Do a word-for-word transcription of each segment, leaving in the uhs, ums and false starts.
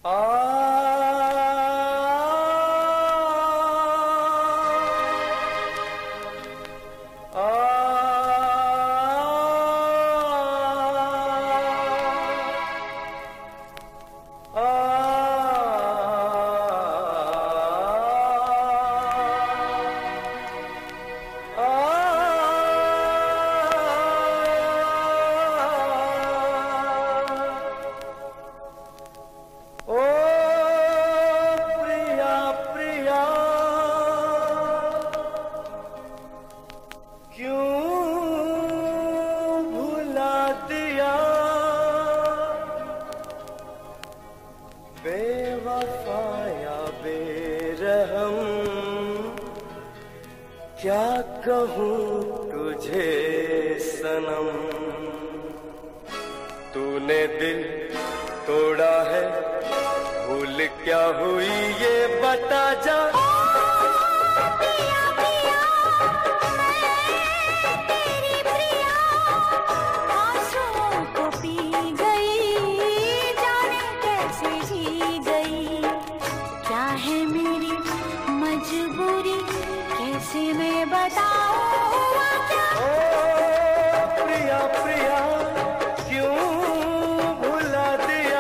बेवफाया बेरहम क्या कहूँ तुझे सनम, तूने दिल तोड़ा है भूल क्या हुई ये बता जा। मजबूरी कैसे मैं बताऊं क्या? ओ प्रिया प्रिया क्यों भुला दिया।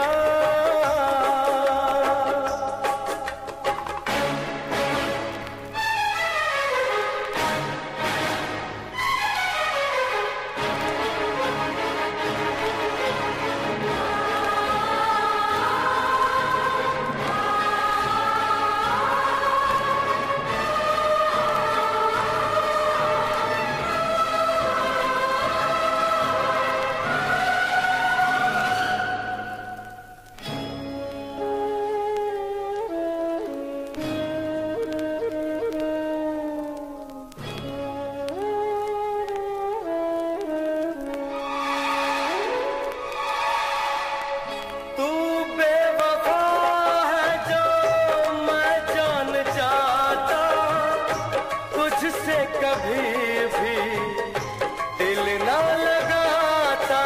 कभी भी दिल ना लगाता,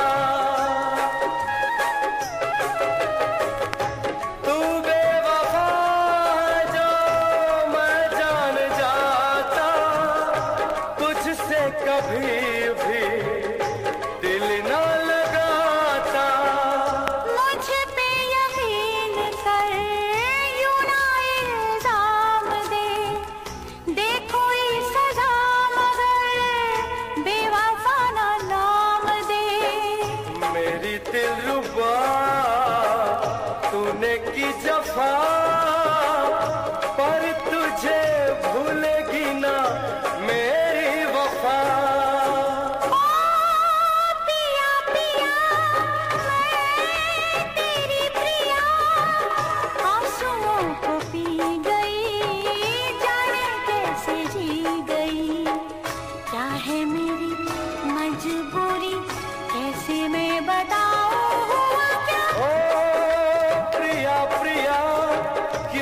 तू बेवफा जो मैं जान जाता, तुझसे कभी भी दिल ना लगाता। मुझ पे यकीन कर यूं ना इल्जाम दे, देखो दिलरुबा तूने की जफा, पर तुझे भूलेगी ना मेरी वफा। ओ पिया पिया मैं तेरी प्रिया, आंसुओं को पी गई जाने कैसे जी गई। क्या है मेरी मजबूरी कैसे मैं बताऊं हुआ क्या? ओ प्रिया प्रिया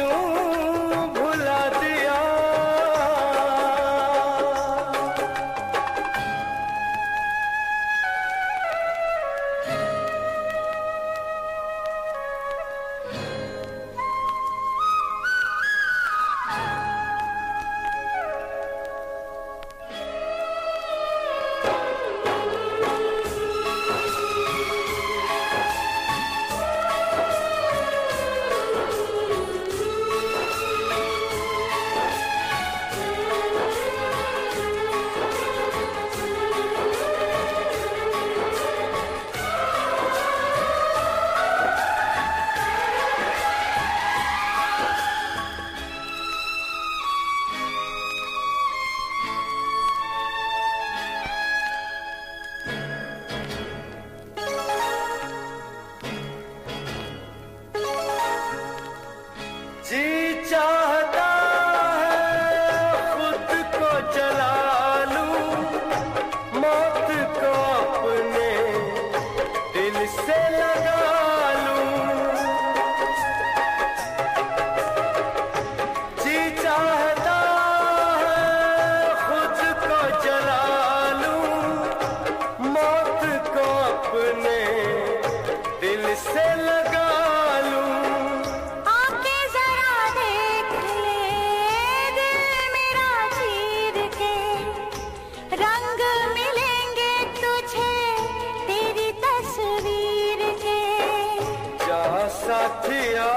साथिया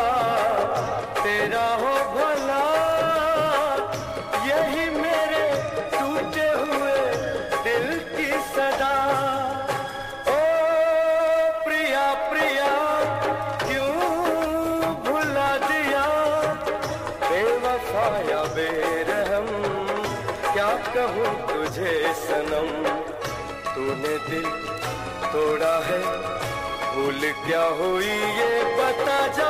तेरा हो भला, यही मेरे टूटे हुए दिल की सदा। ओ प्रिया प्रिया क्यों भुला दिया, बेवफा या बेरहम क्या कहूँ तुझे सनम। तूने दिल तोड़ा है, भूल क्या हुई ये बता जा।